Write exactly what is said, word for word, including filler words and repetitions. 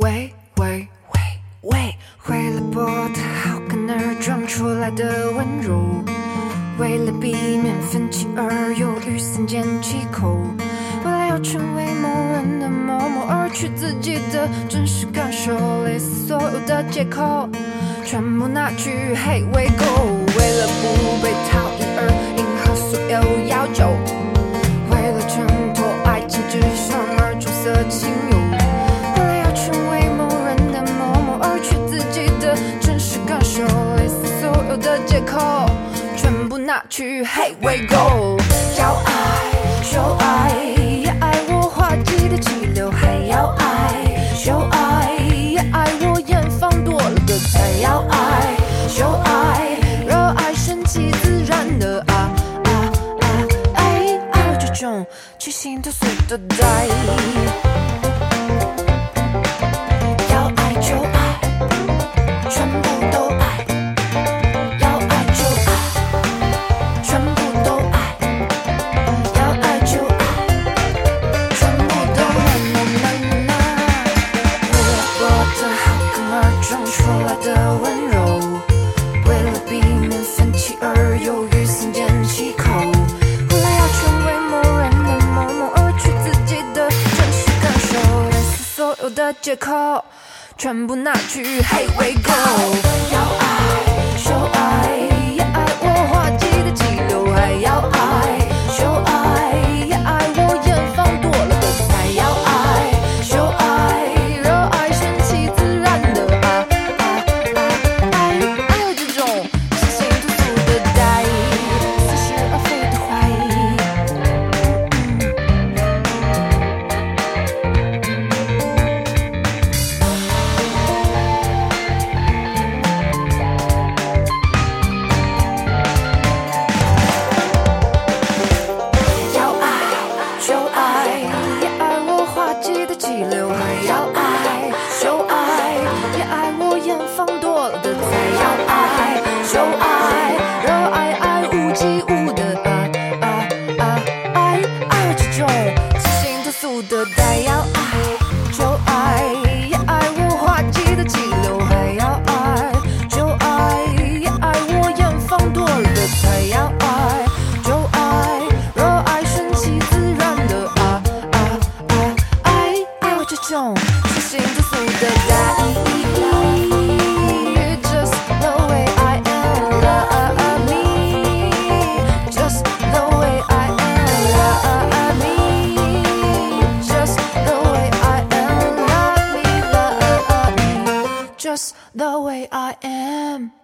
喂喂喂喂，为了博得好感而装出来的温柔，为了避免分歧而犹豫三缄其口，为了要成为某人的某某而去自己的真实感受，类似所有的借口全部拿去黑喂狗，为了不被讨厌而迎合所有要求，为了挣脱爱情之上而重色轻友，为了要成为某人的某某而去自己的真实感受，类似所有的借口全部拿去黑喂狗，要爱就爱，也爱我滑稽的气流，还要爱就爱，也爱我艳放多了的才要爱就爱，热爱顺其自然的啊啊啊爱，爱我这种清新脱俗的代，要爱就爱，全部都爱，要爱就爱，全部都爱，要爱就爱，全部都爱，啦啦啦，为了博得好感而装出来的温柔，为了避免分歧而犹豫三缄其口，为了要成为某人的某某而去自己的真实感受，类似所有的借口全部拿去黑喂狗，要爱就爱，也爱我滑稽的气流，还要爱就爱，也爱我艳放多了的才要爱就爱，热爱顺其自然的啊啊啊爱，爱我这种清新脱俗的代，似是而非的怀疑，要爱就爱，也爱我滑稽的气流，还要爱就爱，也爱我艳放多了的才要爱就爱，热爱爱无际无的啊啊啊爱，爱我这种清新脱俗的代，要爱就爱，也爱我滑稽的气流，还要爱就爱，也爱我艳放多了的才要爱就爱，热爱顺其自然的啊啊啊爱，爱我这种清新脱俗的代，Just the way I am, love me. Just the way I am, love me. Just the way I am, love me, love me. Just the way I am.